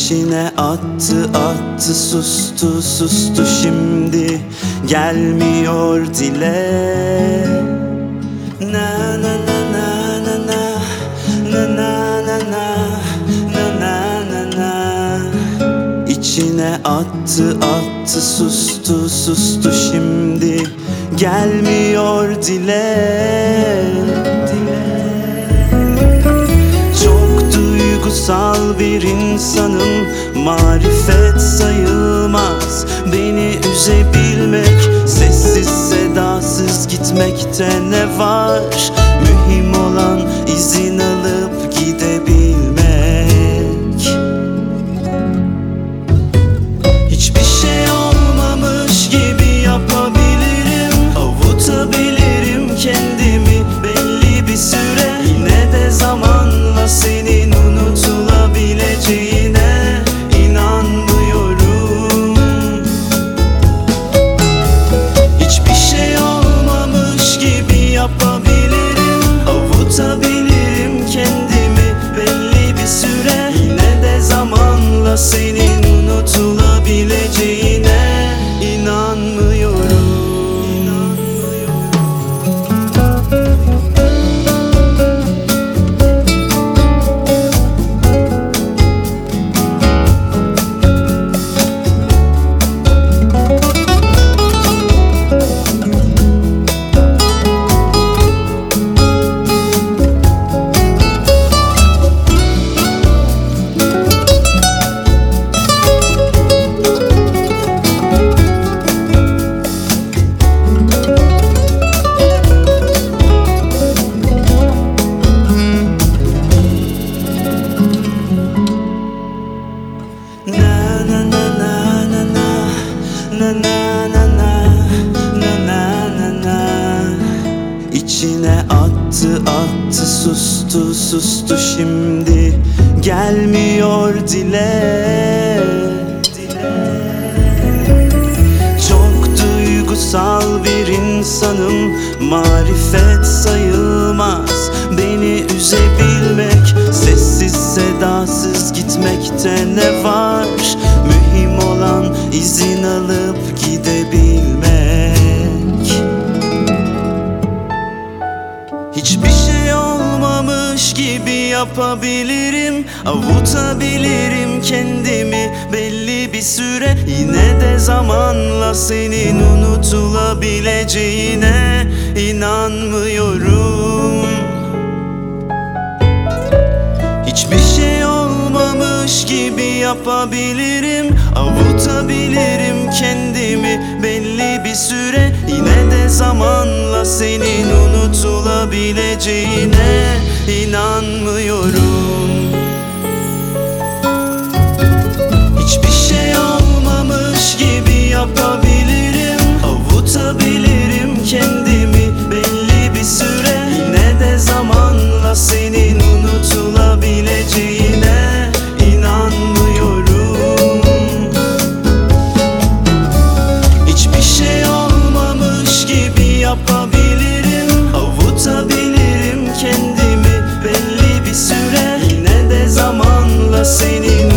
İçine attı attı sustu sustu şimdi gelmiyor dile. Na na na na na na na na na na na na. İçine attı attı sustu sustu şimdi gelmiyor dile. Çok duygusal bir insanım, marifet sayılmaz beni üzebilmek. Sessiz sedasız gitmekte ne var? Mühim olan izin alıp gidebilmek. Hiçbir şey olmamış gibi yapabilirim, avutabilirim kendimi belli bir süre. Yine de zamanla senin unutulabileceğine inanmıyorum. Hiçbir şey olmamış gibi yapabilirim, avutabilirim kendimi belli bir süre. Yine de zamanla senin unutulabileceğine inanmıyorum. İçine attı attı sustu sustu şimdi gelmiyor dile. Çok duygusal bir insanım, marifet sayılmaz beni üzebilmek. Sessiz sedasız gitmekte ne var? Mühim olan izin alıp gidebilmek. Hiçbir şey olmamış gibi yapabilirim, avutabilirim kendimi belli bir süre. Yine de zamanla senin unutulabileceğine inanmıyorum. Hiçbir şey olmamış gibi yapabilirim, avutabilirim kendimi belli bir süre. Yine de zamanla senin unutulabileceğine inanmıyorum. Hiçbir şey olmamış gibi yapabilirim, avutabilirim kendimi belli bir süre. Yine de zamanla senin unutulabileceğine inanmıyorum. Hiçbir şey olmamış gibi yapabilirim, avutabilirim kendimi belli bir süre. Yine de zamanla senin